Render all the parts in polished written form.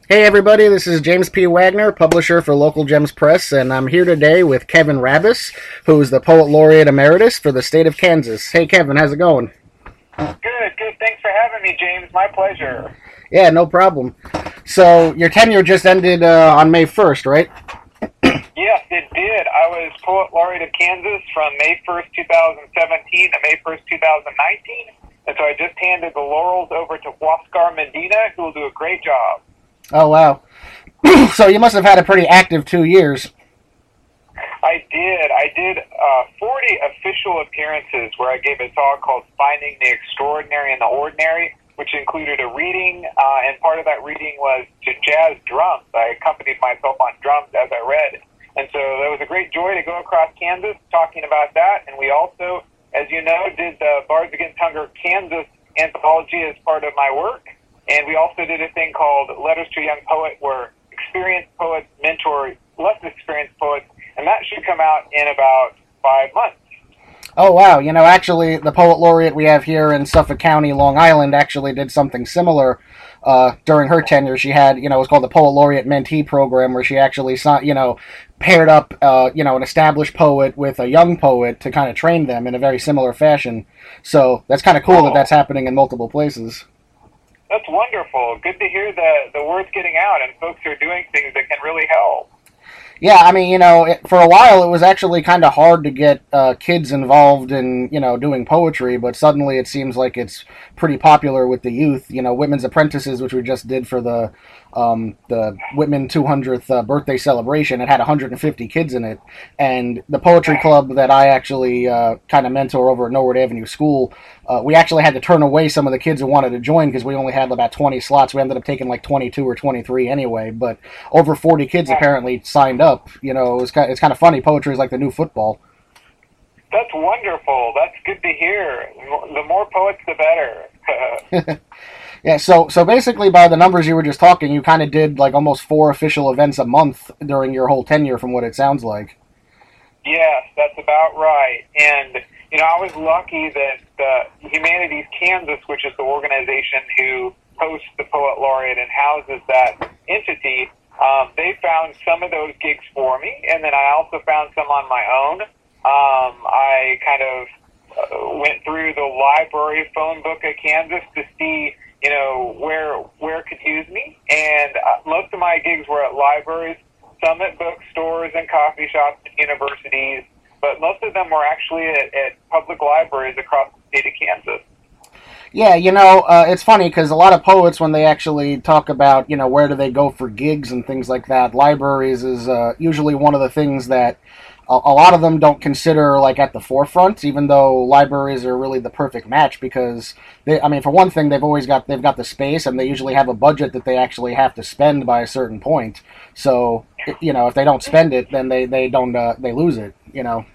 Hey everybody, this is James P. Wagner, publisher for Local Gems Press, and I'm here today with Kevin Rabis, who's the Poet Laureate Emeritus for the state of Kansas. Hey Kevin, how's it going? Good, good. Thanks for having me, James. My pleasure. Yeah, no problem. So, your tenure just ended on May 1st, right? Yes, it did. I was Poet Laureate of Kansas from May 1st, 2017 to May 1st, 2019. And so I just handed the laurels over to Huascar Medina, who will do a great job. Oh, wow. So, you must have had a pretty active 2 years. I did 40 official appearances where I gave a talk called Finding the Extraordinary in the Ordinary, which included a reading, and part of that reading was to jazz drums. I accompanied myself on drums as I read. And so that was a great joy to go across Kansas talking about that. And we also, as you know, did the Bards Against Hunger Kansas anthology as part of my work. And we also did a thing called Letters to a Young Poet, where experienced poets mentor less experienced poets, and that should come out in about 5 months. Oh, wow. Actually, the Poet Laureate we have here in Suffolk County, Long Island, actually did something similar during her tenure. She had, it was called the Poet Laureate Mentee Program, where she actually, paired up, an established poet with a young poet to kind of train them in a very similar fashion. So that's kind of cool that that's happening in multiple places. That's wonderful. Good to hear the word's getting out and folks are doing things that can really help. Yeah, I mean, for a while it was actually kind of hard to get kids involved in, doing poetry, but suddenly it seems like it's pretty popular with the youth. Whitman's Apprentices, which we just did for the Whitman 200th birthday celebration, it had 150 kids in it. And the poetry club that I actually kind of mentor over at Norwood Avenue School, we actually had to turn away some of the kids who wanted to join because we only had about 20 slots. We ended up taking like 22 or 23 anyway, but over 40 kids apparently signed up. It's kind of funny. Poetry is like the new football. That's wonderful. That's good to hear. The more poets, the better. Yeah, so basically by the numbers you were just talking, you kind of did like almost 4 official events a month during your whole tenure from what it sounds like. Yes, that's about right. And, I was lucky that Humanities Kansas, which is the organization who hosts the Poet Laureate and houses that entity, they found some of those gigs for me, and then I also found some on my own. I kind of went through the library phone book at Kansas to see, where it could use me, and most of my gigs were at libraries, some at bookstores and coffee shops and universities, but most of them were actually at public libraries across the state of Kansas. Yeah, it's funny because a lot of poets, when they actually talk about, where do they go for gigs and things like that, libraries is usually one of the things that a lot of them don't consider like at the forefront, even though libraries are really the perfect match because for one thing, they've got the space and they usually have a budget that they actually have to spend by a certain point. So, if they don't spend it, then they don't they lose it.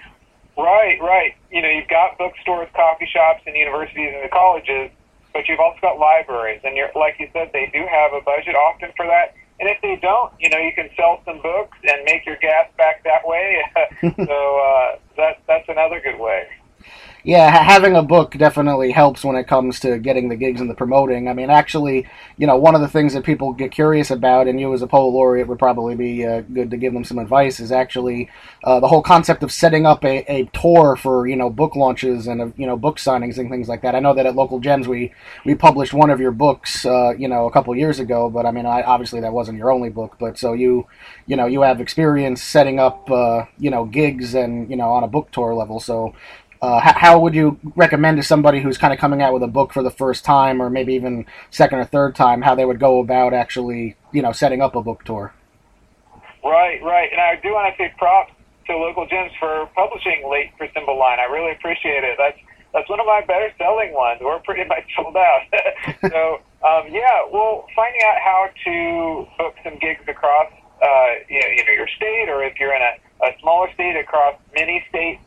Right. You've got bookstores, coffee shops, and universities and the colleges, but you've also got libraries. And like you said, they do have a budget often for that. And if they don't, you can sell some books and make your gas back that way. So that's another good way. Yeah, having a book definitely helps when it comes to getting the gigs and the promoting. I mean, actually, one of the things that people get curious about, and you as a Poet Laureate would probably be good to give them some advice, is actually the whole concept of setting up a tour for, book launches and, book signings and things like that. I know that at Local Gems we published one of your books, a couple years ago, but I mean, obviously that wasn't your only book, but so you have experience setting up, gigs and, on a book tour level, so how would you recommend to somebody who's kind of coming out with a book for the first time or maybe even second or third time how they would go about actually, setting up a book tour? Right. And I do want to say props to Local Gems for publishing Late for Cymbeline. I really appreciate it. That's one of my better selling ones. We're pretty much sold out. So, finding out how to book some gigs across, your state, or if you're in a smaller state across many states,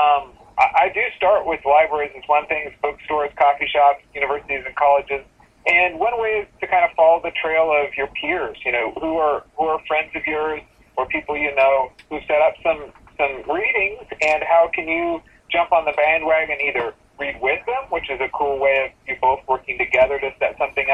I do start with libraries as one thing, bookstores, coffee shops, universities, and colleges. And one way is to kind of follow the trail of your peers, who are friends of yours or people who set up some readings, and how can you jump on the bandwagon, either read with them, which is a cool way of you both working together to set something up,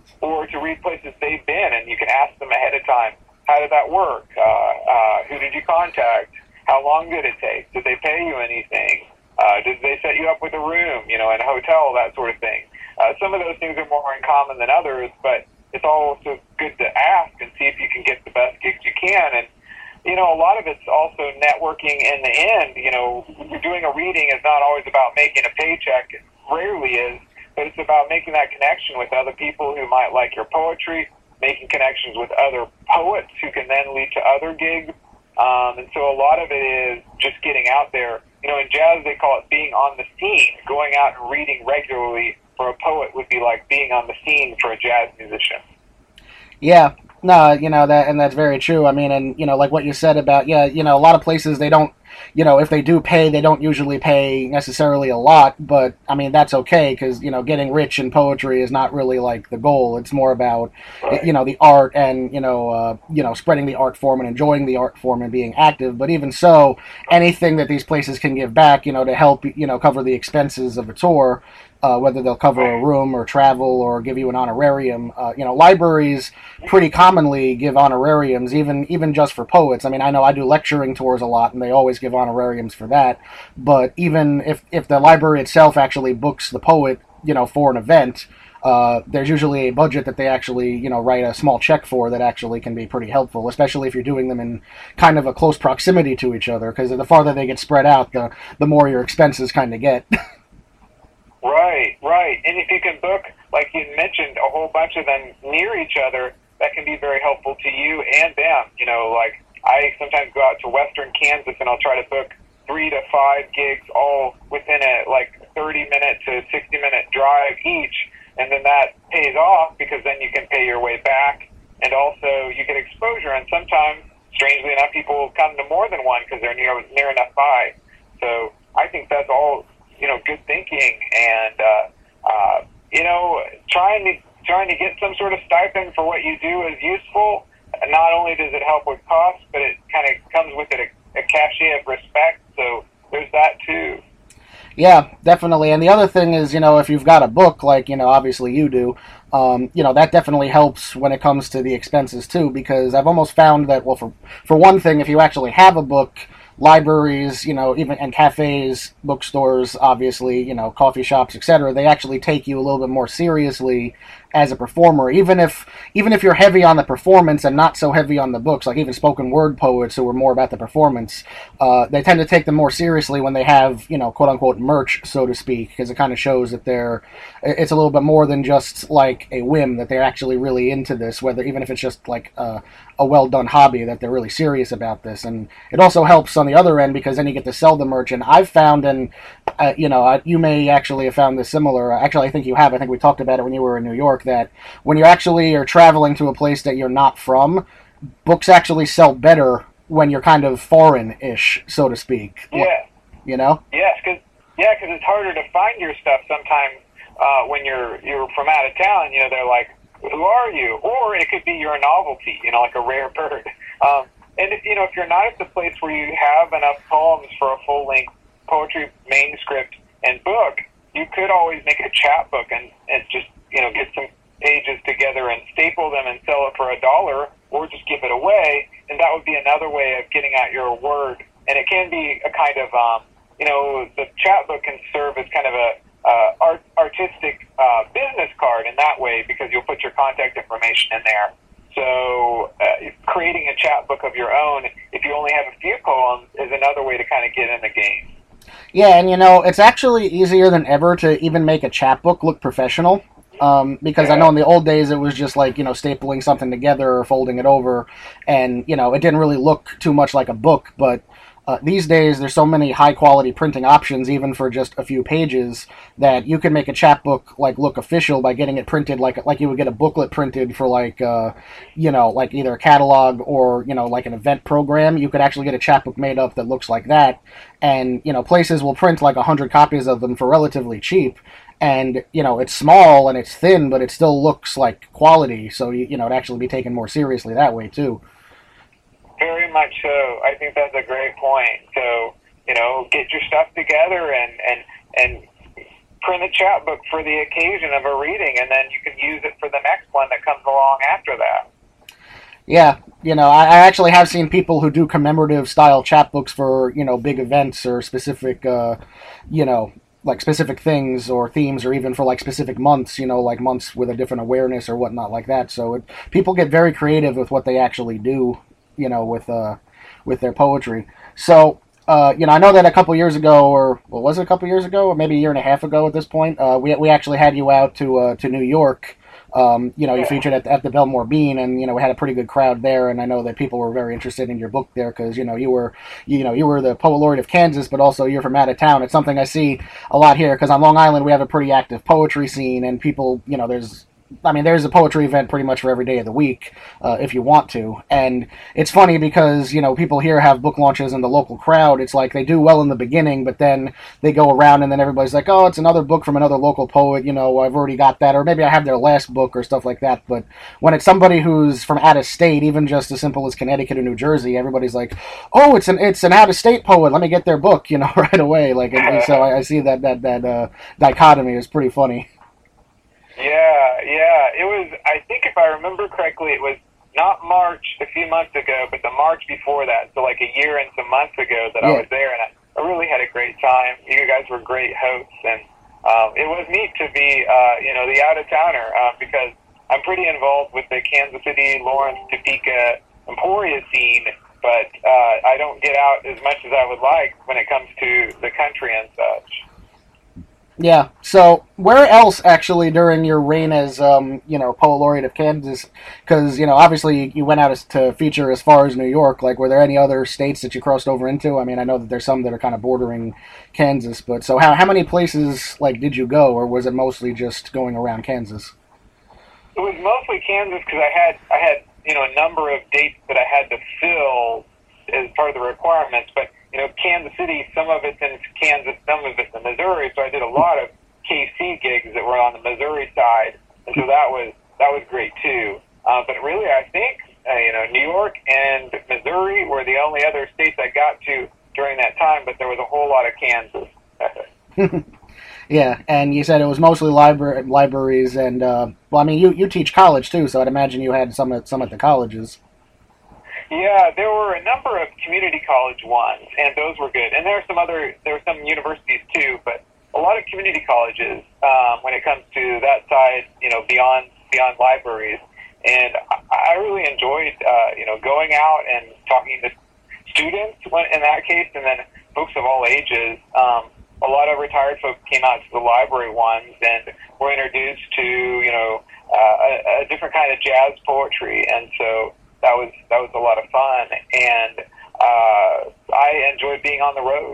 or to read places they've been, and you can ask them ahead of time, how did that work? Who did you contact? How long did it take? Did they pay you anything? Did they set you up with a room, in a hotel, that sort of thing? Some of those things are more in common than others, but it's also good to ask and see if you can get the best gigs you can. And, a lot of it's also networking in the end. Doing a reading is not always about making a paycheck. It rarely is, but it's about making that connection with other people who might like your poetry, making connections with other poets who can then lead to other gigs. And so a lot of it is just getting out there. In jazz, they call it being on the scene. Going out and reading regularly for a poet would be like being on the scene for a jazz musician. Yeah. No, that's very true. I mean, and, like what you said about, a lot of places they don't, if they do pay, they don't usually pay necessarily a lot, but, I mean, that's okay, because, getting rich in poetry is not really, like, the goal. It's more about, Right. The art and, spreading the art form and enjoying the art form and being active, but even so, anything that these places can give back, to help, cover the expenses of a tour, whether they'll cover a room or travel or give you an honorarium. Libraries pretty commonly give honorariums, even just for poets. I mean, I know I do lecturing tours a lot, and they always give honorariums for that. But even if the library itself actually books the poet, for an event, there's usually a budget that they actually, write a small check for that actually can be pretty helpful, especially if you're doing them in kind of a close proximity to each other, because the farther they get spread out, the more your expenses kind of get. Right. And if you can book, like you mentioned, a whole bunch of them near each other, that can be very helpful to you and them. Like I sometimes go out to western Kansas and I'll try to book 3 to 5 gigs all within a 30-minute to 60-minute drive each, and then that pays off because then you can pay your way back, and also you get exposure. And sometimes, strangely enough, people come to more than one because they're near enough by. So I think that's all good thinking, and trying to get some sort of stipend for what you do is useful. And not only does it help with costs, but it kind of comes with it a cachet of respect. So there's that too. Yeah, definitely. And the other thing is, if you've got a book, like, obviously you do, that definitely helps when it comes to the expenses too, because I've almost found that, well, for one thing, if you actually have a book, libraries, even and cafes, bookstores, obviously, coffee shops, etc., they actually take you a little bit more seriously as a performer, even if you're heavy on the performance and not so heavy on the books. Like even spoken word poets who are more about the performance, they tend to take them more seriously when they have, quote unquote merch, so to speak, because it kind of shows that it's a little bit more than just like a whim, that they're actually really into this, even if it's just like a well done hobby, that they're really serious about this. And it also helps on the other end because then you get to sell the merch. And I've found, and you may actually have found this similar. Actually, I think you have. I think we talked about it when you were in New York, that when you actually are traveling to a place that you're not from, books actually sell better when you're kind of foreign-ish, so to speak. Yeah. Yes, because it's harder to find your stuff sometimes when you're from out of town. They're like, who are you? Or it could be you're a novelty, like a rare bird. And if you're not at the place where you have enough poems for a full-length poetry manuscript and book, you could always make a chapbook and just get some pages together and staple them and sell it for $1, or just give it away, and that would be another way of getting out your word. And it can be a kind of the chapbook can serve as kind of a artistic business card in that way, because you'll put your contact information in there. So creating a chapbook of your own, if you only have a few poems, is another way to kind of get in the game. Yeah, and it's actually easier than ever to even make a chapbook look professional. Because I know in the old days it was just like, stapling something together or folding it over, and, it didn't really look too much like a book, but these days there's so many high-quality printing options, even for just a few pages, that you can make a chapbook, look official by getting it printed like you would get a booklet printed for, like either a catalog or, like an event program. You could actually get a chapbook made up that looks like that, and, places will print 100 copies of them for relatively cheap. And, it's small and it's thin, but it still looks like quality, so, it'd actually be taken more seriously that way, too. Very much so. I think that's a great point. So, get your stuff together and print a chapbook for the occasion of a reading, and then you can use it for the next one Yeah, I actually have seen people who do commemorative style chapbooks for big events or specific you know like specific things or themes, or even for like specific months, like months with a different awareness or whatnot like that. So people get very creative with what they actually do, with their poetry. So I know that a couple years ago, or what was it, a couple years ago, or maybe a year and a half ago at this point, we actually had you out to New York. You featured at the Belmore Bean, and we had a pretty good crowd there. And I know that people were very interested in your book there because you were the poet laureate of Kansas, but also you're from out of town. It's something I see a lot here because on Long Island we have a pretty active poetry scene, and people, there's a poetry event pretty much for every day of the week, if you want to. And it's funny because, people here have book launches in the local crowd. It's like they do well in the beginning, but then they go around and then everybody's like, oh, it's another book from another local poet. I've already got that. Or maybe I have their last book or stuff like that. But when it's somebody who's from out of state, even just as simple as Connecticut or New Jersey, everybody's like, oh, it's an out of state poet. Let me get their book, right away. Like, and so I see that dichotomy is pretty funny. Yeah. It was, I think if I remember correctly, it was not March a few months ago, but the March before that, so like a year and some months ago that I was there, and I really had a great time. You guys were great hosts, and it was neat to be, the out-of-towner, because I'm pretty involved with the Kansas City, Lawrence, Topeka, Emporia scene, but I don't get out as much as I would like when it comes to the country and such. Yeah. So where else actually during your reign as poet laureate of Kansas? Because obviously you went out to feature as far as New York. Like, were there any other states that you crossed over into? I mean, I know that there's some that are kind of bordering Kansas, but so how many places like did you go, or was it mostly just going around Kansas? It was mostly Kansas because I had a number of dates that I had to fill as part of the requirements, but Kansas City, some of it's in Kansas, some of it's in Missouri, so I did a lot of KC gigs that were on the Missouri side, and so that was great too. But really, I think New York and Missouri were the only other states I got to during that time, but there was a whole lot of Kansas. Yeah, and you said it was mostly libraries, and you teach college too, so I'd imagine you had some at the colleges. Yeah, there were a number of community college ones, and those were good. And there were some universities too, but a lot of community colleges when it comes to that side, beyond libraries. And I really enjoyed, going out and talking to students in that case, and then folks of all ages. A lot of retired folks came out to the library ones and were introduced to, a different kind of jazz poetry, and so that was a lot of fun, and I enjoyed being on the road.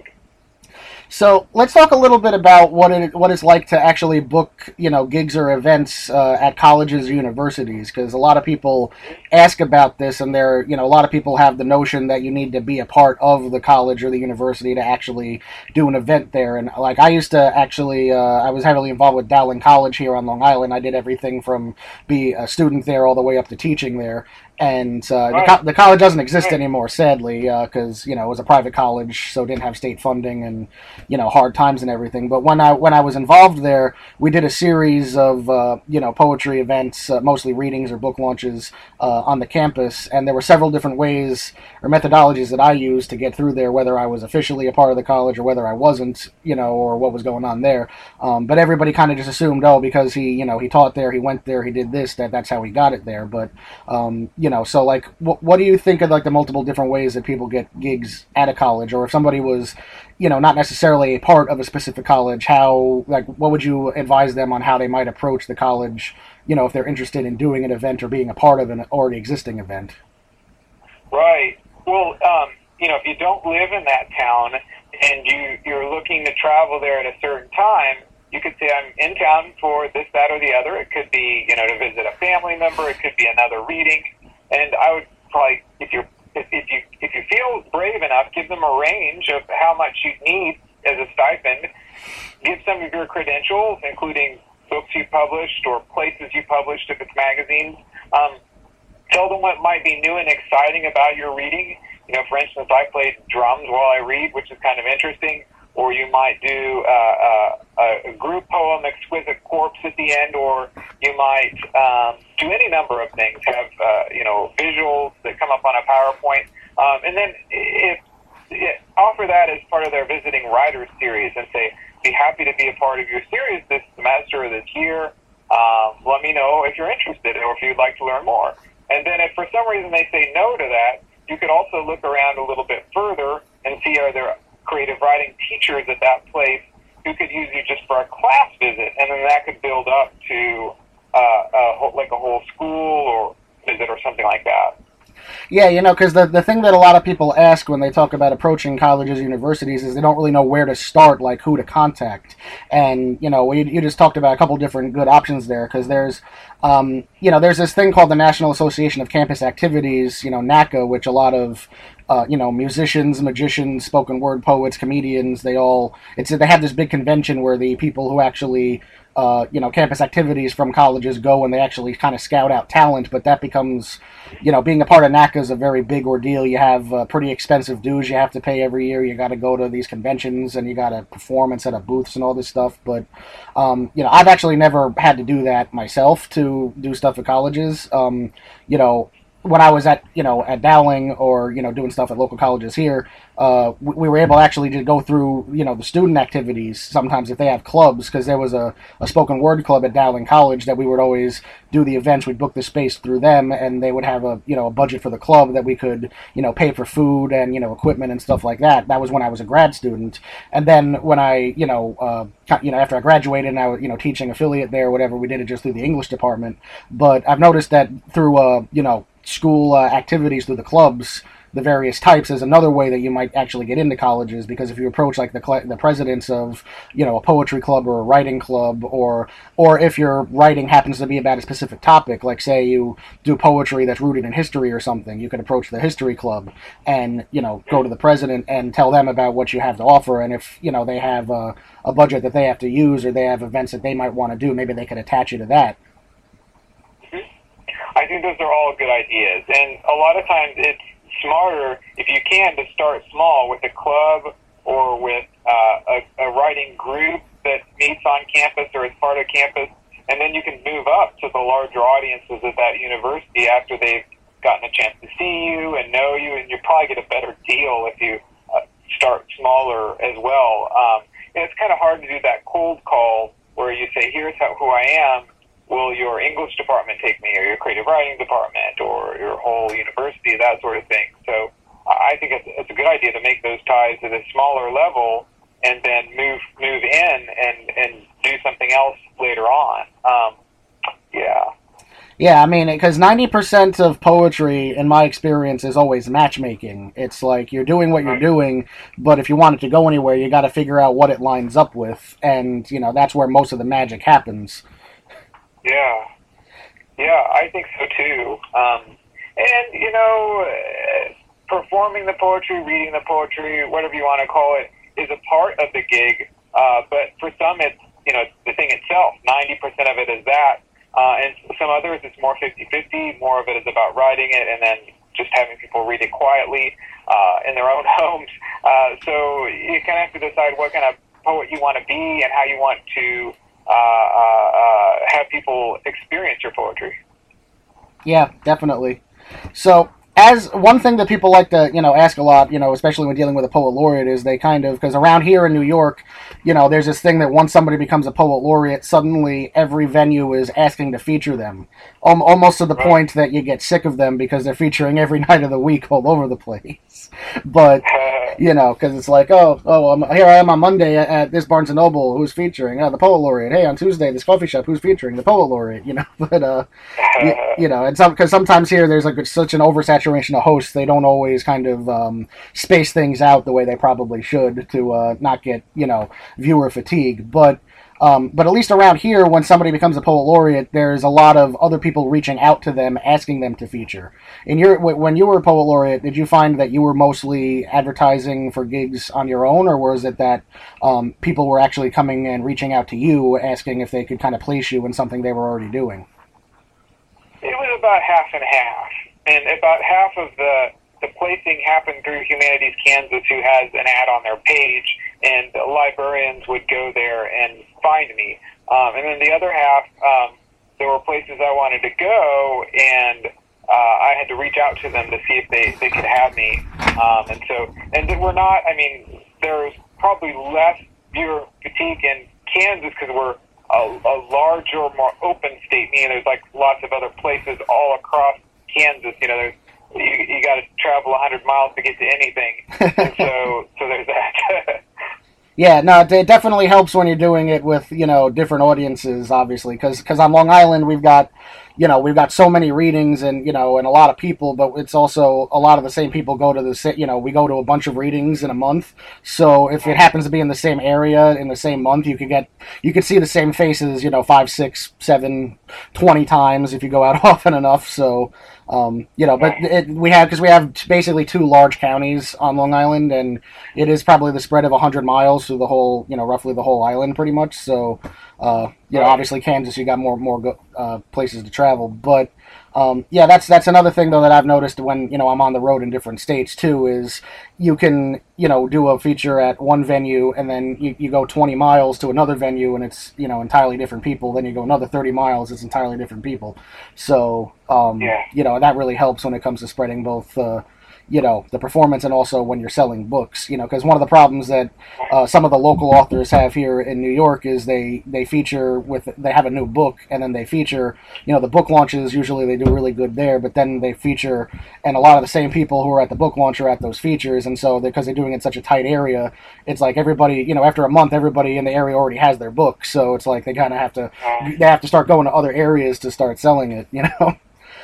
So let's talk a little bit about what it's like to actually book, gigs or events at colleges or universities, because a lot of people ask about this, and a lot of people have the notion that you need to be a part of the college or the university to actually do an event there. And like I used to actually, I was heavily involved with Dowling College here on Long Island. I did everything from be a student there all the way up to teaching there. And the college doesn't exist anymore, sadly, because it was a private college, so it didn't have state funding and hard times and everything. But when I was involved there, we did a series of poetry events, mostly readings or book launches on the campus, and there were several different ways or methodologies that I used to get through there, whether I was officially a part of the college or whether I wasn't, or what was going on there. But everybody kind of just assumed, because he taught there, he went there, he did this, that's how he got it there. But so like, what do you think of like the multiple different ways that people get gigs at a college, or if somebody was, not necessarily a part of a specific college, what would you advise them on how they might approach the college, if they're interested in doing an event or being a part of an already existing event? Right. Well, if you don't live in that town and you're looking to travel there at a certain time, you could say, I'm in town for this, that, or the other. It could be, to visit a family member. It could be another reading. And I would probably, if you feel brave enough, give them a range of how much you need as a stipend. Give some of your credentials, including books you published or places you published if it's magazines. Tell them what might be new and exciting about your reading. For instance, I played drums while I read, which is kind of interesting. or you might do a group poem, Exquisite Corpse, at the end, or you might do any number of things. Have visuals that come up on a PowerPoint, and then offer that as part of their visiting writers series, and say, "Be happy to be a part of your series this semester or this year. Let me know if you're interested or if you'd like to learn more." And then if for some reason they say no to that, you could also look around a little bit further and see, are there creative writing teachers at that place who could use you just for a class visit, and then that could build up to a whole school or visit or something like that. Yeah, because the thing that a lot of people ask when they talk about approaching colleges, universities, is they don't really know where to start, like who to contact. And, you just talked about a couple different good options there, because there's this thing called the National Association of Campus Activities, NACA, which a lot of musicians, magicians, spoken word poets, comedians, they have this big convention where the people who actually campus activities from colleges go and they actually kind of scout out talent, but that becomes, being a part of NACA is a very big ordeal. You have pretty expensive dues you have to pay every year. You got to go to these conventions and you got to perform and set up booths and all this stuff. But, I've actually never had to do that myself to do stuff at colleges. When I was at Dowling or doing stuff at local colleges here, we were able actually to go through the student activities sometimes if they have clubs, because there was a spoken word club at Dowling College that we would always do the events. We'd book the space through them, and they would have a budget for the club that we could pay for food and equipment and stuff like that. That was when I was a grad student, and then when I after I graduated and I was teaching affiliate there or whatever, we did it just through the English department. But I've noticed that through school activities through the clubs, the various types, is another way that you might actually get into colleges, because if you approach like the presidents of a poetry club or a writing club, or if your writing happens to be about a specific topic, like say you do poetry that's rooted in history or something, you could approach the history club and go to the president and tell them about what you have to offer, and if they have a budget that they have to use, or they have events that they might want to do, maybe they could attach you to that. I think those are all good ideas, and a lot of times it's smarter, if you can, to start small with a club or with a writing group that meets on campus or as part of campus, and then you can move up to the larger audiences at that university after they've gotten a chance to see you and know you, and you probably get a better deal if you start smaller as well. And it's kind of hard to do that cold call where you say, here's who I am. Will your English department take me, or your creative writing department, or your whole university, that sort of thing? So I think it's a good idea to make those ties at a smaller level, and then move in and do something else later on. Yeah, I mean, because 90% of poetry, in my experience, is always matchmaking. It's like you're doing what you're doing, but if you want it to go anywhere, you got to figure out what it lines up with, and that's where most of the magic happens. Yeah, I think so too. Performing the poetry, reading the poetry, whatever you want to call it, is a part of the gig. But for some, it's the thing itself. 90% of it is that, and some others it's more 50-50. More of it is about writing it, and then just having people read it quietly in their own homes. So you kind of have to decide what kind of poet you want to be and how you want to have people experience your poetry. Yeah, definitely. So, as one thing that people like to, ask a lot, especially when dealing with a poet laureate, is they kind of, because around here in New York, there's this thing that once somebody becomes a poet laureate, suddenly every venue is asking to feature them, almost to the point that you get sick of them because they're featuring every night of the week all over the place. But because it's like, here I am on Monday at this Barnes & Noble, who's featuring the poet laureate. Hey, on Tuesday, this coffee shop, who's featuring the poet laureate, But, and because sometimes here there's like such an oversaturation of hosts, they don't always kind of space things out the way they probably should to not get, viewer fatigue. But at least around here, when somebody becomes a poet laureate, there's a lot of other people reaching out to them, asking them to feature. When you were a poet laureate, did you find that you were mostly advertising for gigs on your own, or was it that people were actually coming and reaching out to you, asking if they could kind of place you in something they were already doing? It was about half and half, and about half of the placing happened through Humanities Kansas, who has an ad on their page and librarians would go there and find me. And then the other half, there were places I wanted to go, and I had to reach out to them to see if they could have me. And we're not, I mean, there's probably less viewer fatigue in Kansas because we're a larger, more open state, meaning there's like lots of other places all across Kansas. You know, you got to travel 100 miles to get to anything. And so there's that. Yeah, no, it definitely helps when you're doing it with, you know, different audiences, obviously, because on Long Island we've got so many readings and, you know, and a lot of people, but it's also a lot of the same people go to we go to a bunch of readings in a month. So if it happens to be in the same area in the same month, you could see the same faces, you know, 5, 6, 7, 20 times if you go out often enough. So, you know, but we have basically 2 large counties on Long Island, and it is probably the spread of 100 miles through the whole, you know, roughly the whole island pretty much. So, you know, obviously Kansas, you got more places to travel, but yeah, that's another thing though that I've noticed when, you know, I'm on the road in different states too, is you can, you know, do a feature at one venue and then you go 20 miles to another venue and it's, you know, entirely different people. Then you go another 30 miles, it's entirely different people. So, you know, that really helps when it comes to spreading both, you know, the performance and also when you're selling books, you know, because one of the problems that some of the local authors have here in New York is they have a new book and then they feature, you know, the book launches, usually they do really good there, but then they feature, and a lot of the same people who are at the book launch are at those features, and so because they're doing it in such a tight area, it's like everybody, you know, after a month, everybody in the area already has their book, so it's like they kind of have to start going to other areas to start selling it, you know?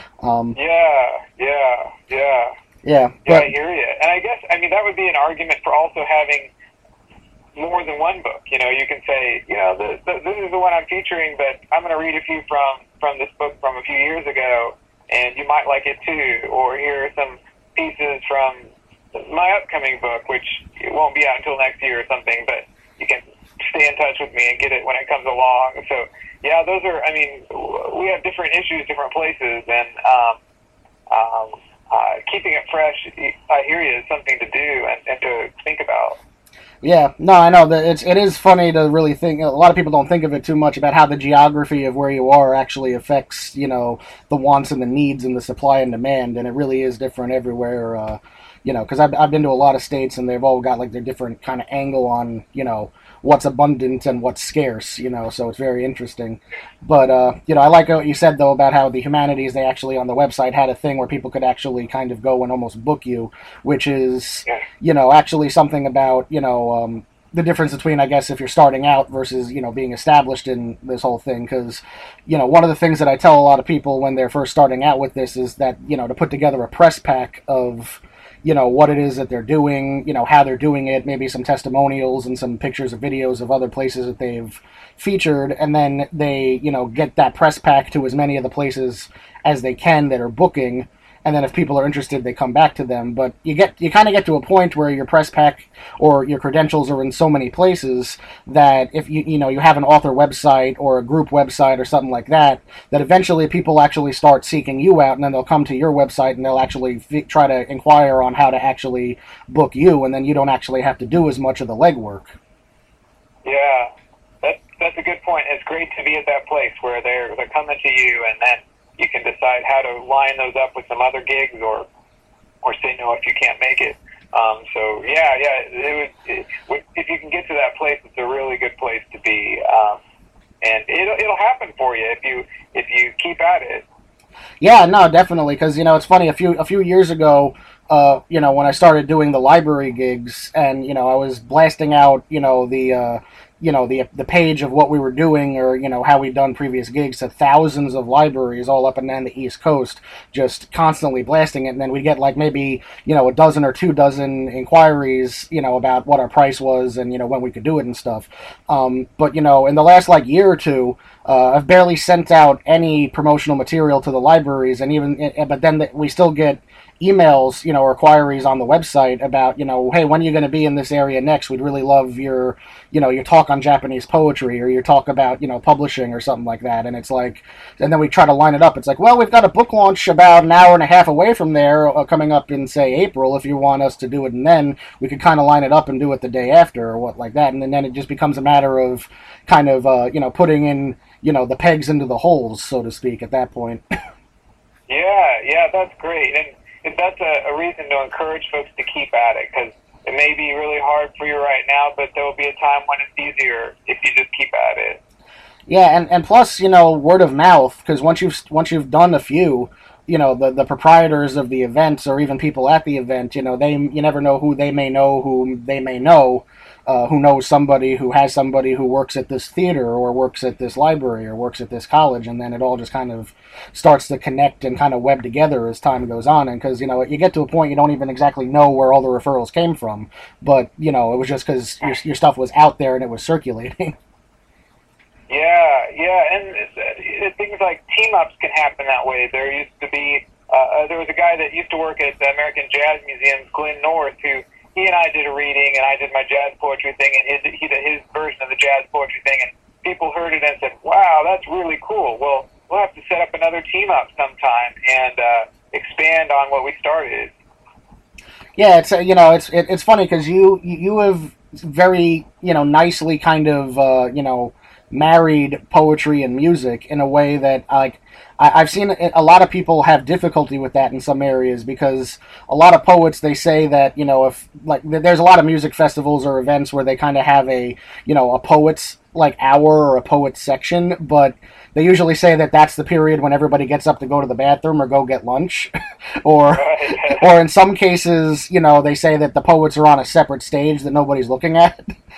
Yeah, I hear you. And I guess, I mean, that would be an argument for also having more than one book. You know, you can say, you know, this is the one I'm featuring, but I'm going to read a few from this book from a few years ago, and you might like it too. Or here are some pieces from my upcoming book, which it won't be out until next year or something, but you can stay in touch with me and get it when it comes along. So, yeah, those are, I mean, we have different issues, different places, and keeping it fresh, I hear you, is something to do and to think about. Yeah, no, I know that it is funny to really think. A lot of people don't think of it too much about how the geography of where you are actually affects, you know, the wants and the needs and the supply and demand, and it really is different everywhere. You know, because I've been to a lot of states and they've all got like their different kind of angle on, you know, what's abundant and what's scarce, you know, so it's very interesting. But, you know, I like what you said, though, about how the humanities, they actually on the website had a thing where people could actually kind of go and almost book you, which is, you know, actually something about, you know, the difference between, I guess, if you're starting out versus, you know, being established in this whole thing. Because, you know, one of the things that I tell a lot of people when they're first starting out with this is that, you know, to put together a press pack of, you know, what it is that they're doing, you know, how they're doing it, maybe some testimonials and some pictures or videos of other places that they've featured, and then they, you know, get that press pack to as many of the places as they can that are booking, and then if people are interested, they come back to them. But you kind of get to a point where your press pack or your credentials are in so many places that if you know, you have an author website or a group website or something like that, that eventually people actually start seeking you out, and then they'll come to your website and they'll actually try to inquire on how to actually book you, and then you don't actually have to do as much of the legwork. Yeah, that's a good point. It's great to be at that place where they're coming to you, and then you can decide how to line those up with some other gigs, or say no if you can't make it. So if you can get to that place, it's a really good place to be, and it'll happen for you if you keep at it. Yeah, no, definitely, because, you know, it's funny, a few years ago, you know, when I started doing the library gigs, and, you know, I was blasting out, you know, the page of what we were doing, or, you know, how we'd done previous gigs to thousands of libraries all up and down the East Coast, just constantly blasting it, and then we'd get like maybe, you know, a dozen or 2 dozen inquiries, you know, about what our price was and, you know, when we could do it and stuff. But, you know, in the last like year or two, I've barely sent out any promotional material to the libraries, and but then we still get emails, or queries on the website about, hey, when are you going to be in this area next? We'd really love your talk on Japanese poetry, or your talk about, publishing or something like that. And it's like, and then we try to line it up. It's like, well, we've got a book launch about an hour and a half away from there, coming up in, say, April. If you want us to do it, and then we could kind of line it up and do it the day after, or what like that. And then it just becomes a matter of kind of, putting in, the pegs into the holes, so to speak, at that point. Yeah, that's great. And that's a reason to encourage folks to keep at it, because it may be really hard for you right now, but there will be a time when it's easier if you just keep at it. Yeah, and plus, word of mouth, because once you've done a few, the proprietors of the events, or even people at the event, you never know who they may know, who knows somebody who has somebody who works at this theater, or works at this library, or works at this college, and then it all just kind of starts to connect and kind of web together as time goes on. And because, you get to a point you don't even exactly know where all the referrals came from, but, it was just because your stuff was out there and it was circulating. Yeah, and things like team-ups can happen that way. There used to be, there was a guy that used to work at the American Jazz Museum, Glenn North, who he and I did a reading, and I did my jazz poetry thing, and he did his version of the jazz poetry thing, and people heard it and said, wow, that's really cool. Well, we'll have to set up another team-up sometime and expand on what we started. Yeah, it's funny because you have very, nicely kind of, married poetry and music in a way that, like, I've seen a lot of people have difficulty with that in some areas, because a lot of poets, they say that, if, like, there's a lot of music festivals or events where they kind of have a poet's, like, hour or a poet's section, but they usually say that that's the period when everybody gets up to go to the bathroom or go get lunch. or in some cases, they say that the poets are on a separate stage that nobody's looking at.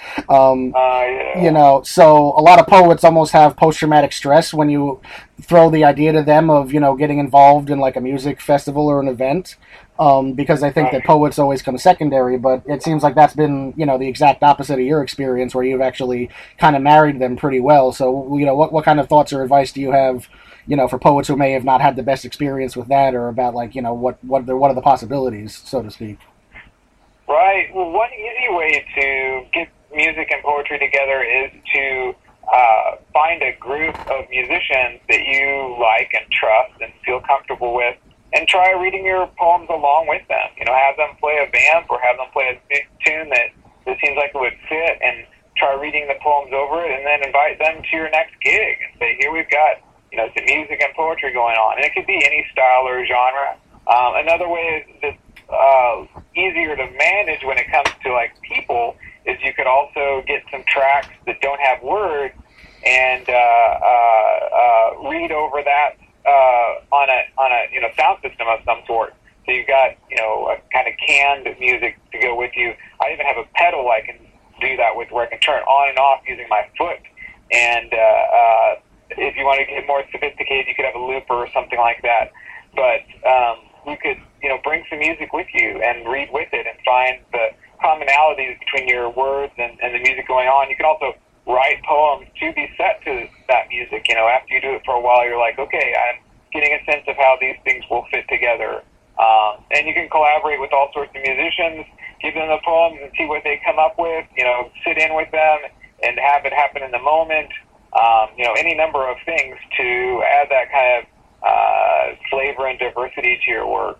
So a lot of poets almost have post-traumatic stress when you throw the idea to them of, getting involved in, like, a music festival or an event, because I think that poets always come secondary. But it seems like that's been, the exact opposite of your experience, where you've actually kind of married them pretty well. So, what kind of thoughts or advice do you have, for poets who may have not had the best experience with that, or about, like, what are the possibilities, so to speak? Right. Well, one easy way to get music and poetry together is to find a group of musicians that you like and trust and feel comfortable with, and try reading your poems along with them. Have them play a vamp, or have them play a tune that seems like it would fit, and try reading the poems over it, and then invite them to your next gig and say, here we've got, some music and poetry going on. And it could be any style or genre. Another way that's easier to manage when it comes to, like, people is you could also get some tracks that don't have words and read over that on a sound system of some sort. So you've got a kind of canned music to go with you. I even have a pedal I can do that with, where I can turn on and off using my foot. And if you want to get more sophisticated, you could have a looper or something like that. But you could bring some music with you and read with it, and find the commonalities between your words and the music going on. You can also write poems to be set to that music. After you do it for a while, you're like, okay, I'm getting a sense of how these things will fit together. And you can collaborate with all sorts of musicians, give them the poems and see what they come up with, sit in with them and have it happen in the moment. Any number of things to add that kind of flavor and diversity to your work.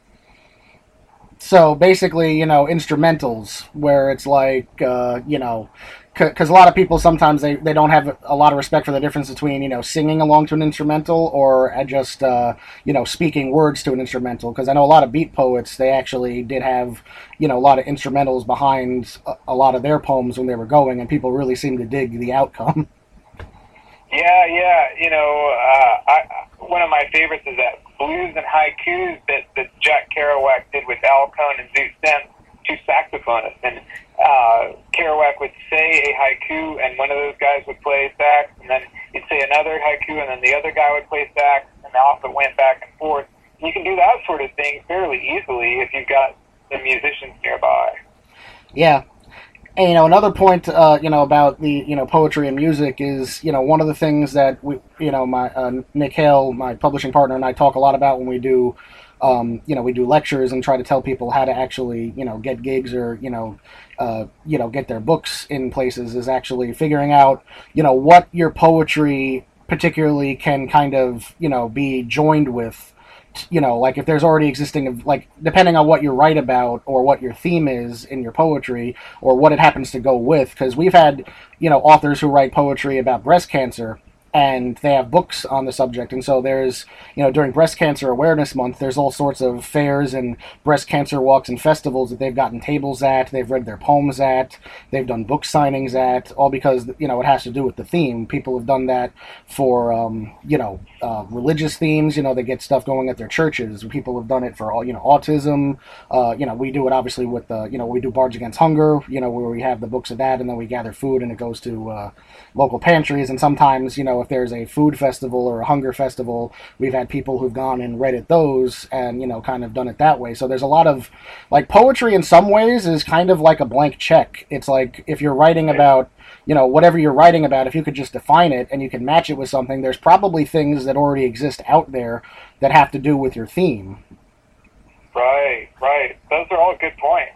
So basically, instrumentals, where it's like, because a lot of people sometimes they don't have a lot of respect for the difference between, singing along to an instrumental, or just, speaking words to an instrumental. Because I know a lot of beat poets, they actually did have, a lot of instrumentals behind a lot of their poems when they were going, and people really seem to dig the outcome. Yeah. One of my favorites is that Blues and Haikus that Jack Kerouac did with Al Cohn and Zoot Sims, two saxophonists. And Kerouac would say a haiku, and one of those guys would play sax, and then he'd say another haiku, and then the other guy would play sax, and they often went back and forth. And you can do that sort of thing fairly easily if you've got the musicians nearby. Yeah. And, another point, about the, poetry and music is, one of the things that my Nick Hale, my publishing partner, and I talk a lot about when we do, we do lectures and try to tell people how to actually, get gigs or, get their books in places, is actually figuring out, what your poetry particularly can kind of, be joined with, like if there's already existing, like depending on what you write about or what your theme is in your poetry or what it happens to go with, because we've had, authors who write poetry about breast cancer and they have books on the subject. And so there's, during Breast Cancer Awareness Month, there's all sorts of fairs and breast cancer walks and festivals that they've gotten tables at, they've read their poems at, they've done book signings at, all because, it has to do with the theme. People have done that for, religious themes. They get stuff going at their churches. People have done it for, autism. We do it obviously with the, we do Bards Against Hunger, where we have the books of that, and then we gather food and it goes to local pantries. And sometimes, if there's a food festival or a hunger festival, we've had people who've gone and read at those and, kind of done it that way. So there's a lot of, like, poetry in some ways is kind of like a blank check. It's like if you're writing about, whatever you're writing about, if you could just define it and you can match it with something, there's probably things that already exist out there that have to do with your theme. Right. Those are all good points.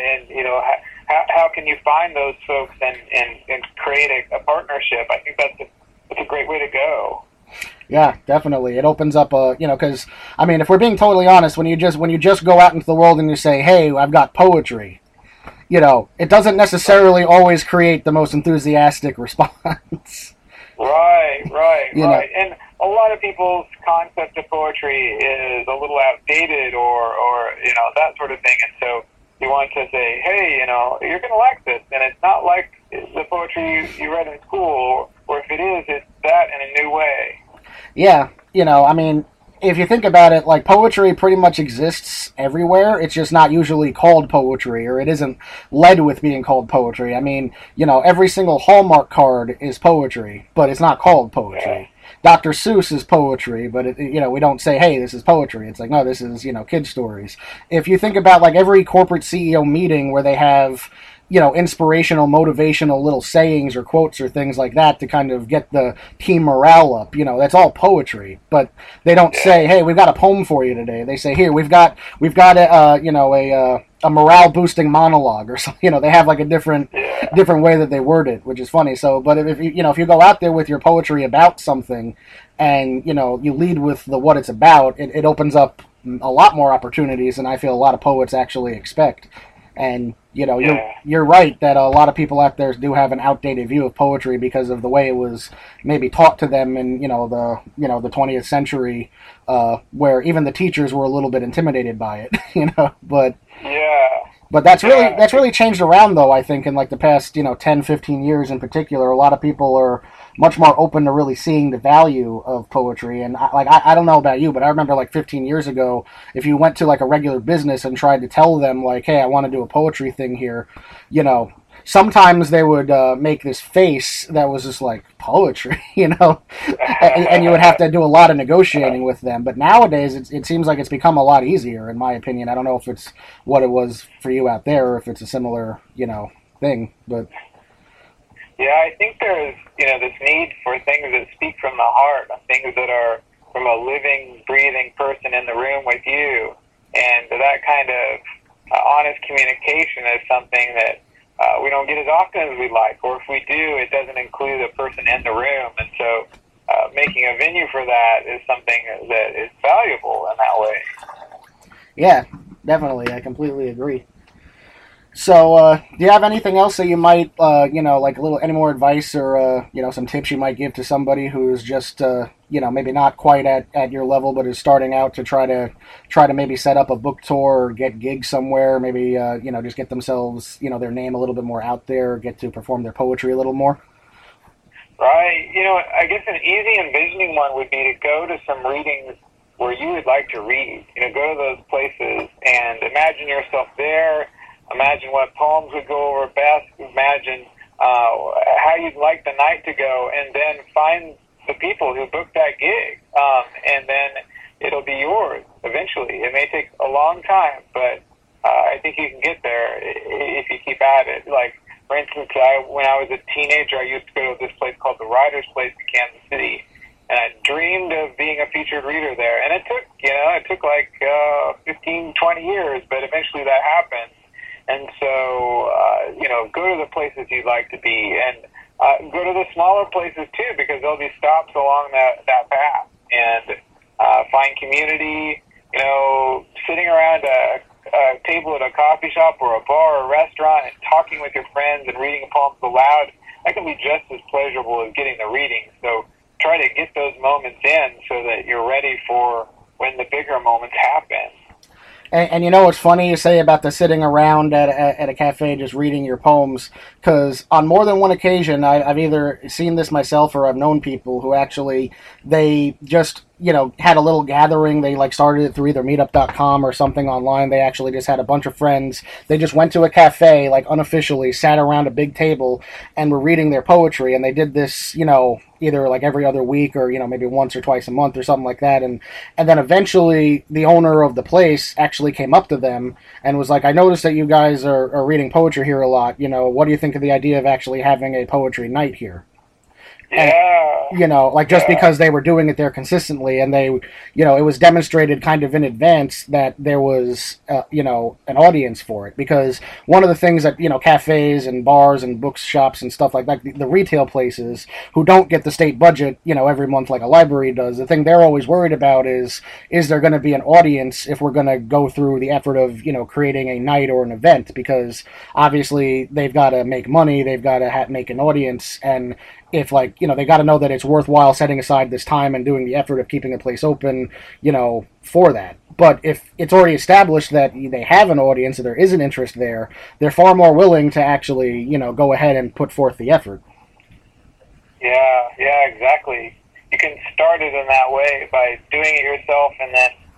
How can you find those folks and create a partnership? I think that's a great way to go. Yeah, definitely. It opens up because if we're being totally honest, when you just go out into the world and you say, "Hey, I've got poetry," it doesn't necessarily always create the most enthusiastic response. Right. And a lot of people's concept of poetry is a little outdated or that sort of thing. And so you want to say, hey, you're going to like this. And it's not like the poetry you read in school, or if it is, it's that in a new way. Yeah. If you think about it, like, poetry pretty much exists everywhere. It's just not usually called poetry, or it isn't led with being called poetry. Every single Hallmark card is poetry, but it's not called poetry. Yeah. Dr. Seuss is poetry, but we don't say, hey, this is poetry. It's like, no, this is, kid stories. If you think about, like, every corporate CEO meeting where they have, inspirational, motivational little sayings or quotes or things like that to kind of get the team morale up, that's all poetry. But they don't say, hey, we've got a poem for you today. They say, here, we've got a morale boosting monologue or something. They have like a different way that they word it, which is funny. So, but if you go out there with your poetry about something and, you lead with what it's about, it opens up a lot more opportunities than I feel a lot of poets actually expect. And, you're right that a lot of people out there do have an outdated view of poetry because of the way it was maybe taught to them in, the 20th century, where even the teachers were a little bit intimidated by it, but... Yeah. But that's really changed around, though, I think, in like the past, 10, 15 years in particular. A lot of people are much more open to really seeing the value of poetry. And I don't know about you, but I remember like 15 years ago, if you went to like a regular business and tried to tell them like, hey, I want to do a poetry thing here, sometimes they would make this face that was just like poetry, and you would have to do a lot of negotiating with them. But nowadays, it seems like it's become a lot easier, in my opinion. I don't know if it's what it was for you out there or if it's a similar, thing, but... Yeah, I think there's, this need for things that speak from the heart, things that are from a living, breathing person in the room with you. And that kind of honest communication is something that we don't get as often as we'd like, or if we do, it doesn't include the person in the room. And so making a venue for that is something that is valuable in that way. Yeah, definitely. I completely agree. So, do you have anything else that you might, like any more advice or, some tips you might give to somebody who's just, maybe not quite at your level, but is starting out to try to maybe set up a book tour or get gigs somewhere, maybe, just get themselves, their name a little bit more out there, get to perform their poetry a little more? Right. I guess an easy envisioning one would be to go to some readings where you would like to read. Go to those places and imagine yourself there. Imagine what poems would go over best. Imagine how you'd like the night to go, and then find the people who booked that gig, and then it'll be yours eventually. It may take a long time, but I think you can get there if you keep at it. Like I was a teenager, I used to go to this place called the Writers Place in Kansas City, and I dreamed of being a featured reader there. And it took like 15, 20 years, but eventually that happened. And so, go to the places you'd like to be, and go to the smaller places too, because there'll be stops along that path, and find community. Sitting around a table at a coffee shop or a bar or a restaurant and talking with your friends and reading poems aloud, that can be just as pleasurable as getting the reading. So try to get those moments in so that you're ready for when the bigger moments happen. And what's funny you say about the sitting around at a cafe just reading your poems, because on more than one occasion I've either seen this myself or I've known people who actually, they just had a little gathering. They started it through either meetup.com or something online. They actually just had a bunch of friends. They just went to a cafe, unofficially, sat around a big table and were reading their poetry. And they did this, either every other week or, maybe once or twice a month or something like that. And then eventually the owner of the place actually came up to them and was like, I noticed that you guys are reading poetry here a lot. What do you think of the idea of actually having a poetry night here? Yeah. Just because they were doing it there consistently, and they, it was demonstrated kind of in advance that there was, an audience for it. Because one of the things that, cafes and bars and bookshops and stuff like that, the retail places who don't get the state budget, every month like a library does, the thing they're always worried about is there going to be an audience if we're going to go through the effort of, creating a night or an event? Because obviously they've got to make money, they've got to make an audience, and if they got to know that it's worthwhile setting aside this time and doing the effort of keeping the place open, for that. But if it's already established that they have an audience and there is an interest there, they're far more willing to actually, go ahead and put forth the effort. Yeah, exactly. You can start it in that way by doing it yourself and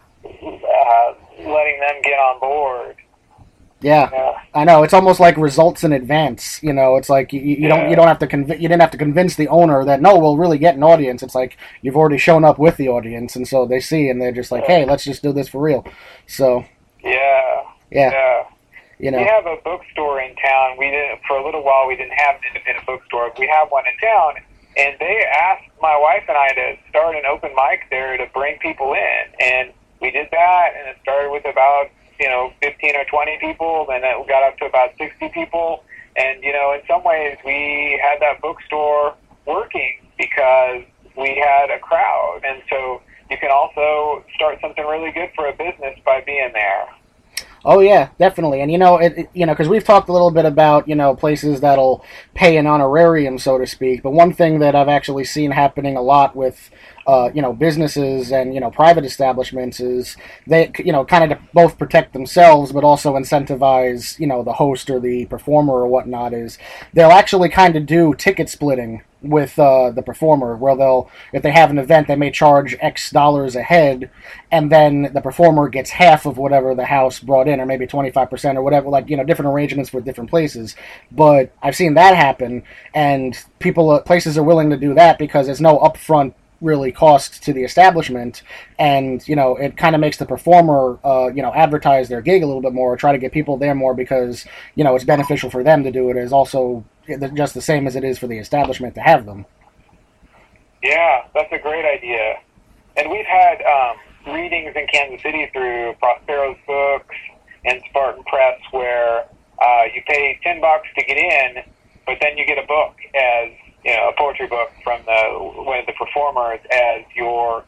then letting them get on board. Yeah, I know. It's almost like results in advance. It's like you don't have to you didn't have to convince the owner that no, we'll really get an audience. It's like you've already shown up with the audience, and so they see and they're just like, hey, let's just do this for real. So yeah. We have a bookstore in town. For a little while we didn't have an independent bookstore. We have one in town, and they asked my wife and I to start an open mic there to bring people in, and we did that, and it started with about 15 or 20 people, then it got up to about 60 people. And, in some ways we had that bookstore working because we had a crowd. And so you can also start something really good for a business by being there. Oh yeah, definitely. And because we've talked a little bit about, places that'll pay an honorarium, so to speak. But one thing that I've actually seen happening a lot with, businesses and, private establishments is they, kind of both protect themselves, but also incentivize, the host or the performer or whatnot, is they'll actually kind of do ticket splitting with the performer, where if they have an event, they may charge X dollars a head, and then the performer gets half of whatever the house brought in, or maybe 25% or whatever, different arrangements for different places. But I've seen that happen, and places are willing to do that because there's no upfront really cost to the establishment, and it kind of makes the performer advertise their gig a little bit more, or try to get people there more, because it's beneficial for them to do it, is also just the same as it is for the establishment to have them. Yeah, that's a great idea. And we've had readings in Kansas City through Prospero's Books and Spartan Press, where you pay $10 to get in, but then you get a book as a poetry book from one of the performers as your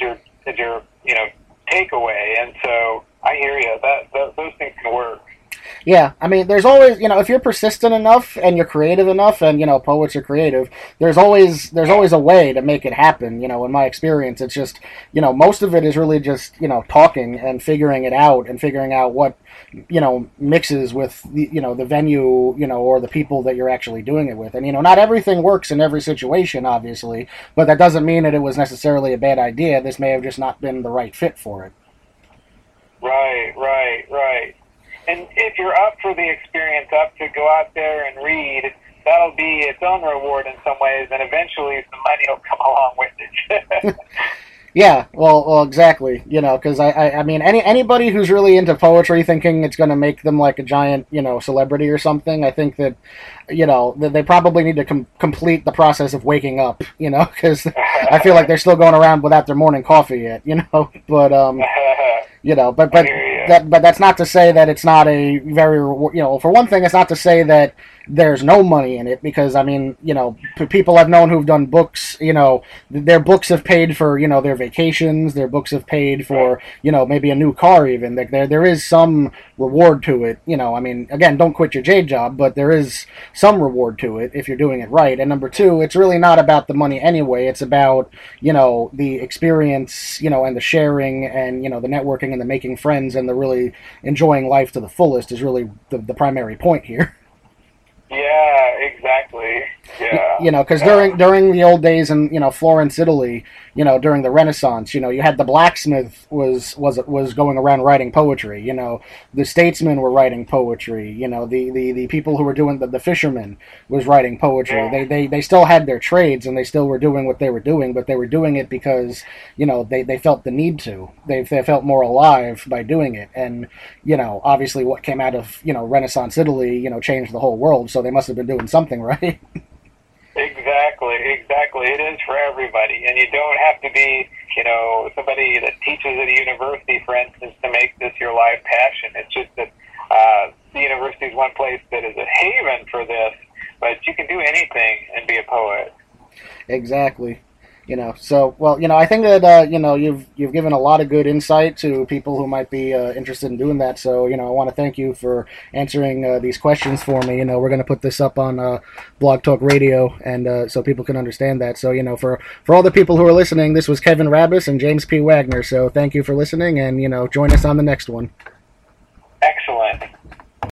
takeaway. And so I hear you. Those things can work. Yeah, I mean, there's always, if you're persistent enough and you're creative enough, and, poets are creative, there's always a way to make it happen, in my experience. It's just, most of it is really just, talking and figuring it out, and figuring out what, mixes with, the venue, or the people that you're actually doing it with. And, not everything works in every situation, obviously, but that doesn't mean that it was necessarily a bad idea. This may have just not been the right fit for it. Right. And if you're up for the experience, up to go out there and read, that'll be its own reward in some ways, and eventually some money will come along with it. Yeah, well, exactly. You know, because I mean, anybody who's really into poetry, thinking it's going to make them like a giant, celebrity or something. I think that, they probably need to complete the process of waking up. Because I feel like they're still going around without their morning coffee yet. But but that's not to say that it's not a very, for one thing, it's not to say that there's no money in it, because I mean, people I've known who've done books, their books have paid for, their vacations, their books have paid for, maybe a new car even. There is some reward to it, I mean, again, don't quit your day job, but there is some reward to it if you're doing it right. And number two, it's really not about the money anyway. It's about, the experience, and the sharing, and, the networking and the making friends and the really enjoying life to the fullest is really the primary point here. Yeah, exactly. Yeah. Because during the old days in Florence, Italy, during the Renaissance, you had the blacksmith was going around writing poetry. The statesmen were writing poetry. The people who were doing the fishermen was writing poetry. Yeah. They still had their trades and they still were doing what they were doing, but they were doing it because they felt the need to. They felt more alive by doing it, and obviously what came out of Renaissance Italy changed the whole world. So they must have been doing something right. Exactly. It is for everybody, and you don't have to be, somebody that teaches at a university, for instance, to make this your life passion. It's just that the university is one place that is a haven for this, but you can do anything and be a poet. Exactly. So, well, I think that you've given a lot of good insight to people who might be interested in doing that. So, I want to thank you for answering these questions for me. We're going to put this up on Blog Talk Radio, and so people can understand that. So, for all the people who are listening, this was Kevin Rabas and James P. Wagner. So, thank you for listening, and join us on the next one.